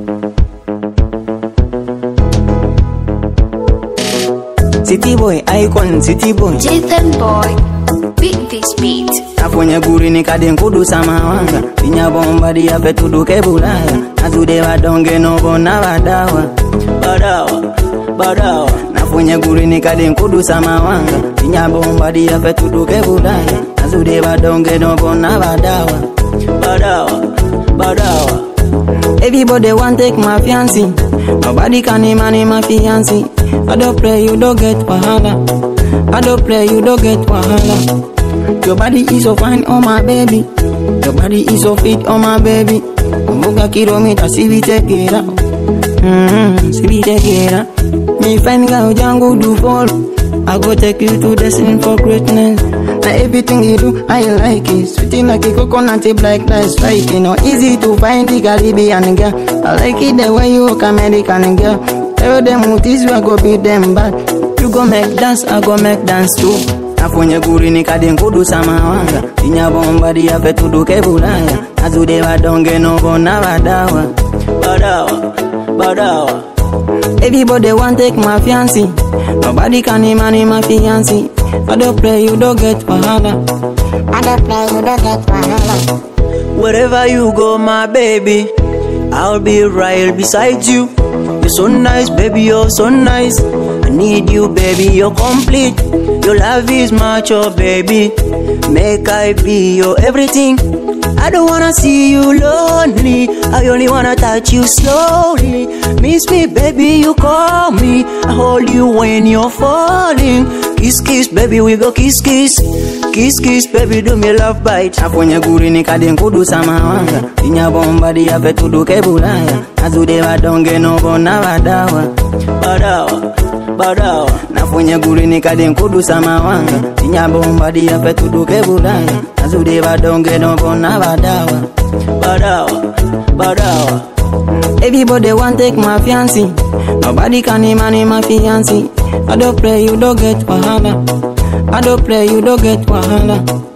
City boy, icon, city boy. Jathan boy, beat this beat. Afonye guri ni kaden kudu samawanga. Pinya bomba dia fetudu kebulaya. Azude wadonge no bona badawa. Badawa. Nafonye guri ni kaden kudu samawanga. Pinya bomba dia fetudu kebulaya. Azude wadonge no bona badawa. Badawa. Everybody want take my fiancé. Nobody can imani my fiancé. I don't pray you don't get wahala. I don't pray you don't get wahala. Your body is so fine, oh my baby. Your body is so fit, oh my baby. Muga kilomita si we take it out. Si we take it out. Me find girl jangu do follow. I go take you to destiny for greatness. Now everything you do, I like it. Sweeting like a coconut, black rice, right? You know, easy to find the Caribbean girl. I like it the way you look American girl. Tell them what is you, I go beat them back. You go make dance, I go make dance too. Afonye guri ni kaden kudu samawanga. Pinya bomba dia fetudu kebulaya. Azude wadonge no bona badawa. Everybody want take my fiancé. Nobody can imani my fiancé. I don't pray you don't get wahala. I don't play you don't get wahala. Wherever you go, my baby, I'll be right beside you. You're so nice, baby, you're so nice. I need you, baby, you're complete. Your love is much, oh baby. Make I be your everything. I don't wanna see you lonely. I only wanna touch you slowly. Miss me, baby, you call me. I hold you when you're falling. Kiss, kiss, baby, we go kiss, kiss. Kiss, kiss, baby, do me love bite. Afonye guri ni kaden kudu samawanga. Pinya bomba dia fetudu kebulaya. Azude wadonge no bona badawa. Nafonye guri ni kaden kudu samawanga. Pinya bomba dia fetudu kebulaya. Azude wadonge no bona badawa. Everybody want take my fiancé. Nobody can imani my fiancé. I don't pray you don't get wahala. I don't pray you don't get wahala.